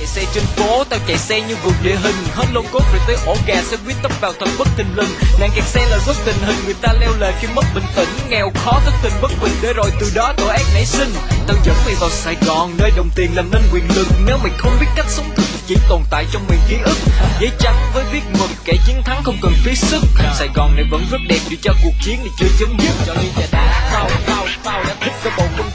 xe trên phố, tao chạy xe như vượt địa hình. Hết lô cốt rồi tới ổ gà, xe buýt tấp vào thật bất thình lình. Nạn kẹt xe là rất tình hình, người ta leo lề khi mất bình tĩnh. Nghèo khó thất tình bất bình, để rồi từ đó tội ác nảy sinh. Tao dẫn mày vào Sài Gòn, nơi đồng tiền làm nên quyền lực. Nếu mày không biết cách sống thực, chỉ tồn tại trong miền ký ức. Giấy trắng với viết mực, kẻ chiến thắng không cần phí sức. Sài Gòn này vẫn rất đẹp, dù cho cuộc chiến này chưa chấm dứt. Cho ly trà đá, tao đã thích cái bầu